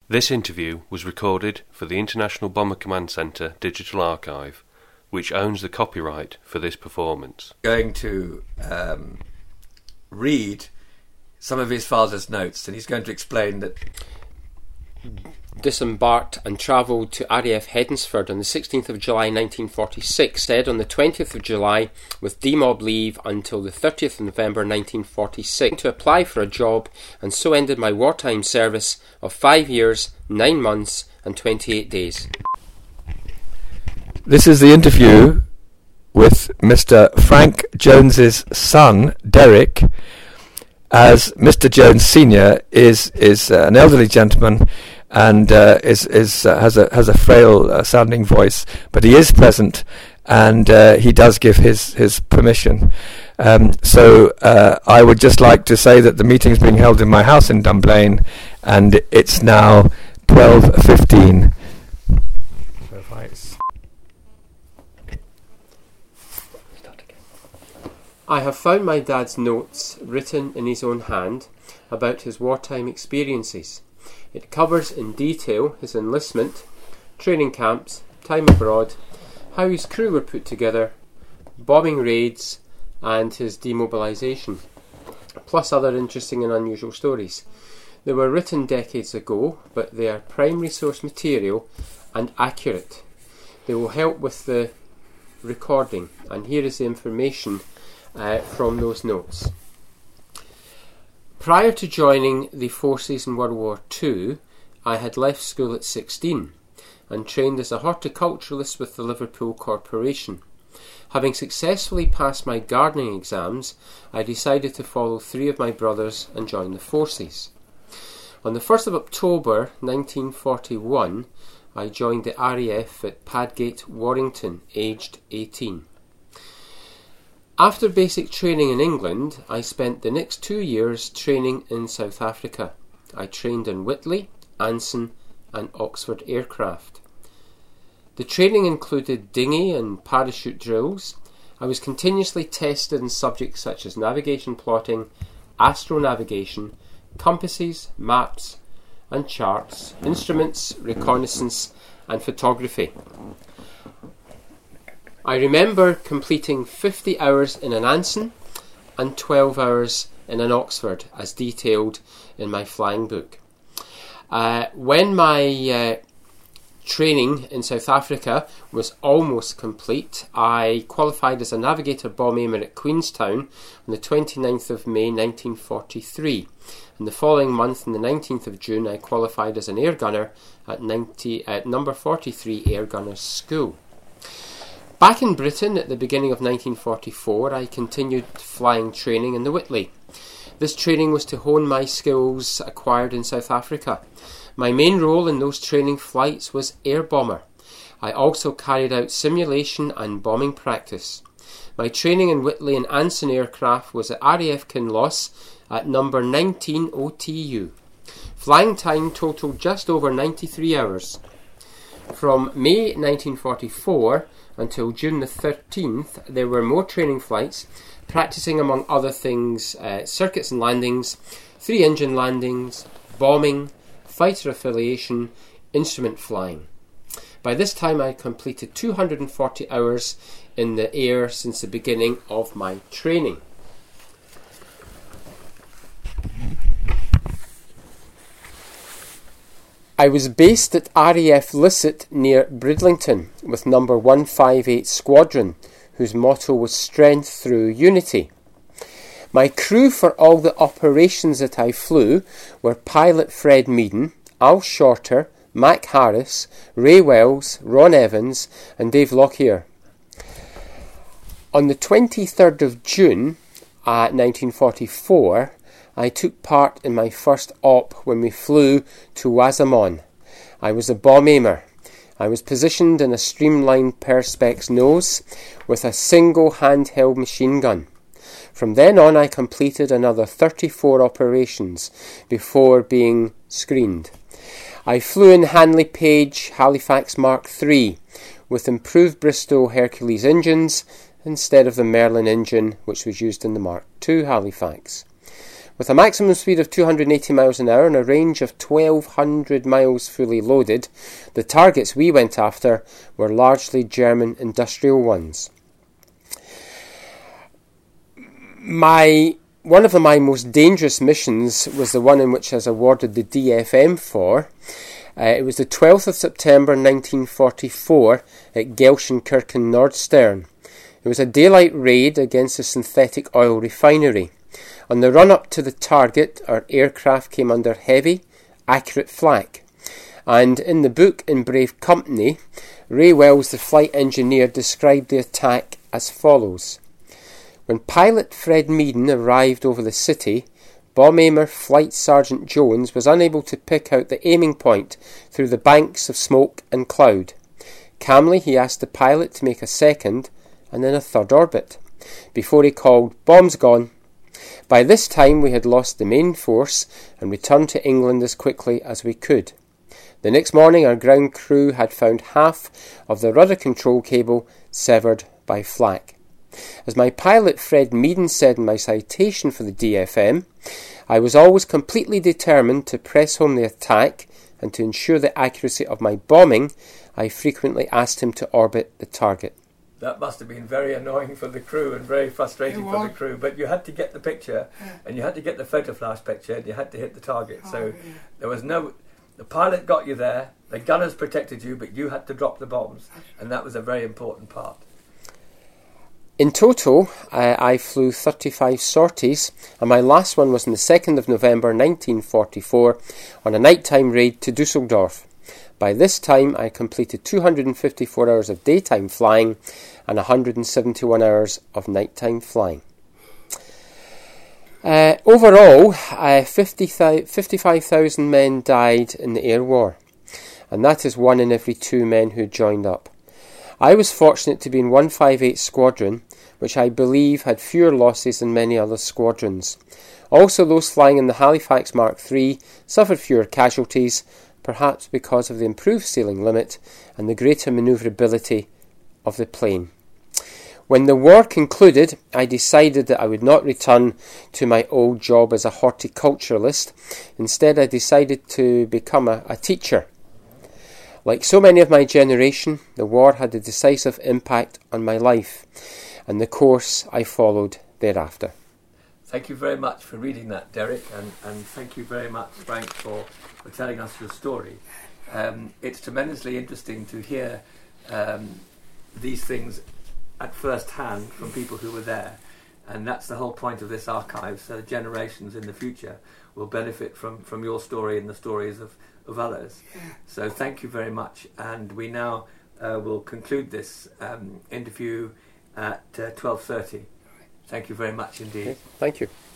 This interview was recorded for the International Bomber Command Centre Digital Archive, which owns the copyright for this performance. Going to read some of his father's notes, and he's going to explain that disembarked and travelled to RAF Hednesford on the 16th of July 1946, stayed on the 20th of July with demob leave until the 30th of November 1946 to apply for a job, and so ended my wartime service of 5 years, 9 months and 28 days. This is the interview with Mr. Frank Jones's son, Derek, as Mr. Jones Sr. is an elderly gentleman and has a frail sounding voice, but he is present and he does give his permission. So I would just like to say that the meeting is being held in my house in Dunblane, and it's now 12:15. I have found my dad's notes written in his own hand about his wartime experiences. It covers in detail his enlistment, training camps, time abroad, how his crew were put together, bombing raids and his demobilisation, plus other interesting and unusual stories. They were written decades ago, but they are primary source material and accurate. They will help with the recording, and here is the information from those notes. Prior to joining the forces in World War II, I had left school at 16 and trained as a horticulturalist with the Liverpool Corporation. Having successfully passed my gardening exams, I decided to follow 3 of my brothers and join the forces. On the 1st of October 1941, I joined the RAF at Padgate, Warrington, aged 18. After basic training in England, I spent the next 2 years training in South Africa. I trained in Whitley, Anson and Oxford aircraft. The training included dinghy and parachute drills. I was continuously tested in subjects such as navigation plotting, astronavigation, compasses, maps and charts, instruments, reconnaissance and photography. I remember completing 50 hours in an Anson and 12 hours in an Oxford, as detailed in my flying book. When my training in South Africa was almost complete, I qualified as a navigator bomb aimer at Queenstown on the 29th of May 1943. And the following month, on the 19th of June, I qualified as an air gunner at number 43 Air Gunners School. Back in Britain at the beginning of 1944, I continued flying training in the Whitley. This training was to hone my skills acquired in South Africa. My main role in those training flights was air bomber. I also carried out simulation and bombing practice. My training in Whitley and Anson aircraft was at RAF Kinloss at number 19 OTU. Flying time totaled just over 93 hours. From May 1944 until June the 13th, there were more training flights, practising among other things circuits and landings, 3-engine landings, bombing, fighter affiliation, instrument flying. By this time I had completed 240 hours in the air since the beginning of my training. I was based at RAF Lisset near Bridlington with number 158 Squadron, whose motto was Strength Through Unity. My crew for all the operations that I flew were pilot Fred Meaden, Al Shorter, Mac Harris, Ray Wells, Ron Evans and Dave Lockyer. On the 23rd of June 1944, I took part in my first op when we flew to Wazamon. I was a bomb aimer. I was positioned in a streamlined Perspex nose with a single handheld machine gun. From then on I completed another 34 operations before being screened. I flew in Hanley Page Halifax Mark III with improved Bristow Hercules engines instead of the Merlin engine which was used in the Mark II Halifax. With a maximum speed of 280 miles an hour and a range of 1,200 miles fully loaded, the targets we went after were largely German industrial ones. One of my most dangerous missions was the one in which I was awarded the DFM for. It was the 12th of September 1944 at Gelsenkirchen Nordstern. It was a daylight raid against a synthetic oil refinery. On the run-up to the target, our aircraft came under heavy, accurate flak. And in the book In Brave Company, Ray Wells, the flight engineer, described the attack as follows. When pilot Fred Meaden arrived over the city, bomb aimer Flight Sergeant Jones was unable to pick out the aiming point through the banks of smoke and cloud. Calmly, he asked the pilot to make a second and then a third orbit, before he called, "Bomb's gone." By this time we had lost the main force and returned to England as quickly as we could. The next morning our ground crew had found half of the rudder control cable severed by flak. As my pilot Fred Meaden said in my citation for the DFM, I was always completely determined to press home the attack, and to ensure the accuracy of my bombing, I frequently asked him to orbit the target. That must have been very annoying for the crew and very frustrating for the crew. But you had to get the picture, and you had to get the photo flash picture, and you had to hit the target. So there was no... The pilot got you there, the gunners protected you, but you had to drop the bombs. And that was a very important part. In total, I flew 35 sorties, and my last one was on the 2nd of November 1944 on a nighttime raid to Dusseldorf. By this time, I completed 254 hours of daytime flying and 171 hours of nighttime flying. Overall, 55,000 men died in the air war, and that is 1 in every 2 men who joined up. I was fortunate to be in 158 Squadron, which I believe had fewer losses than many other squadrons. Also, those flying in the Halifax Mark III suffered fewer casualties, perhaps because of the improved sailing limit and the greater manoeuvrability of the plane. When the war concluded, I decided that I would not return to my old job as a horticulturalist. Instead, I decided to become a teacher. Like so many of my generation, the war had a decisive impact on my life and the course I followed thereafter. Thank you very much for reading that, Derek, and thank you very much, Frank, for telling us your story. It's tremendously interesting to hear these things at first hand from people who were there, and that's the whole point of this archive, so generations in the future will benefit from your story and the stories of others. So thank you very much, and we now will conclude this interview at 12:30. Thank you very much indeed. Okay, thank you.